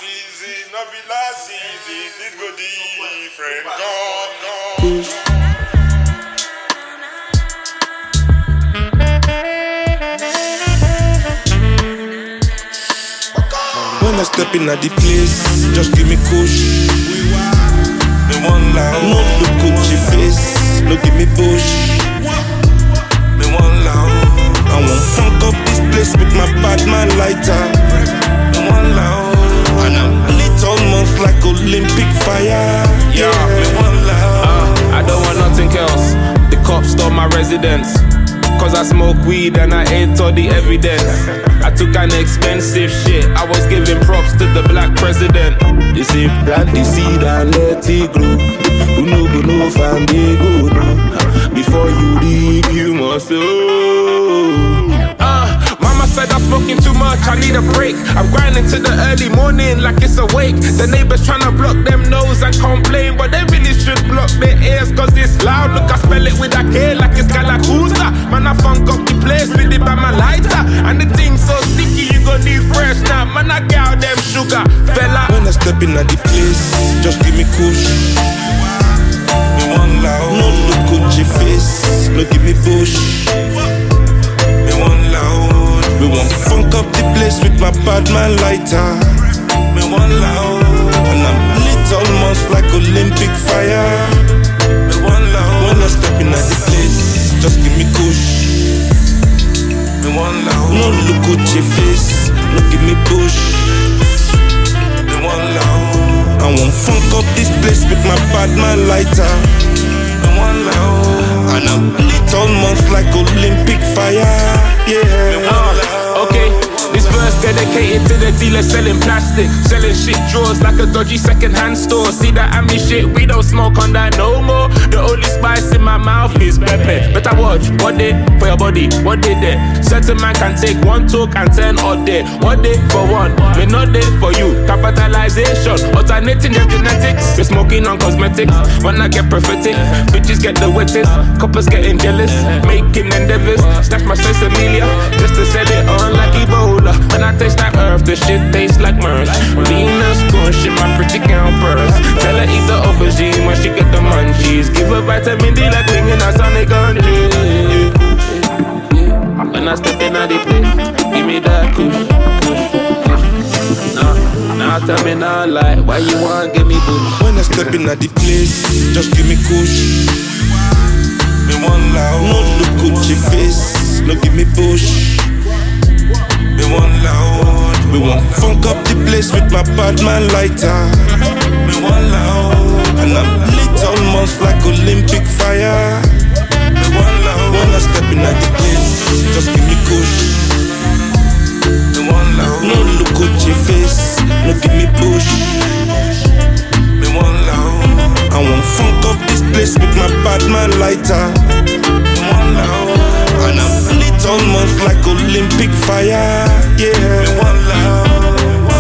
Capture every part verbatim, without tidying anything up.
season, not be last season. It go different. Gone, gone. When I step in at the place, just give me kush. Me one loud, no look Gucci face, no give me bush. Me one loud, I won't funk up this place with my bad man lighter. Me one loud, and I'm lit almost like Olympic fire. Yeah, me one loud. Uh, I don't want nothing else. The cops stole my residence. Cause I smoke weed and I ate all the evidence. I took an expensive shit, I was giving props to the black president. They say plant the seed and let it grow. You know go know fam they go no. Before you leave you must know. Uh, mama said I'm smoking too much, I need a break. I'm grinding to the early morning like it's awake. The neighbors tryna block them nose and complain, but they really should block their ears cause it's loud. Look, I spell it with a K like it's Galacusa. Man, I funk up the place with it by my lighter. And the thing so sticky, you gon' need fresh now. Man, I get out them sugar, fella. When I step in at the place, just give me kush. Me one loud, no look Gucci face, no give me bush. Me one loud, we won't funk up the place with my bad man lighter. Me one loud, and I'm lit almost like Olympic fire. Me one loud, when I step in at the place, just give me kush. Me one loud, no look Gucci face, no give me bush. Me one loud, I won't funk up this place with my bad man lighter. Me one loud, and I'm lit almost like Olympic fire. Yeah, me one loud. Okay, this verse dedicated to the dealer selling plastic, selling shit drawers like a dodgy second-hand store. See that Ami shit, we don't smoke on that no more. The only spice in my mouth is pepper. But I watch, what day for your body, what day there? Certain man can take one talk and turn all day. One day for one, me not day for you. Capitalization, alternating them genetics. We're smoking on cosmetics, when I get prophetic, bitches get the wettest, coppers getting jealous, making endeavors. Snatch my sense Amelia, just to sell it on like Ebola. When I taste that earth, the shit tastes like Mers. Venus gon' shit my pretty girl purse. Tell her eat the aubergine when she get the munchies. Give her vitamin D like wing in a sonic country. When I step in at the place, give me that kush, kush, kush. Nah, now tell me now like, why you want give me bush? When I step in at the place, just give me kush. Me one loud, no look Gucci face, no give me bush. Me one loud, we won't funk up the place with my bad man lighter. Me one loud, and I'm lit almost like Olympic fire. Me one loud, when I step in at the place, just give me kush. Me one loud, no look Gucci face, no give me bush. Me one loud, I won't funk up this place with my bad man lighter. Me one loud, and I'm lit almost like Olympic fire. Yeah, me one loud.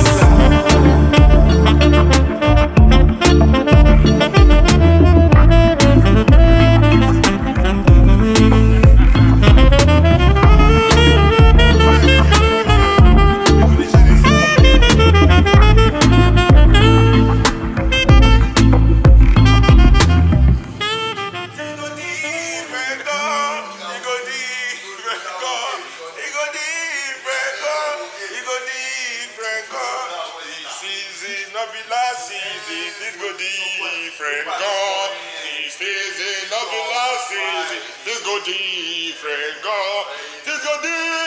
Season, not be last season, it go different. Gone. This season, not be last season, this go different. Gone. This go different.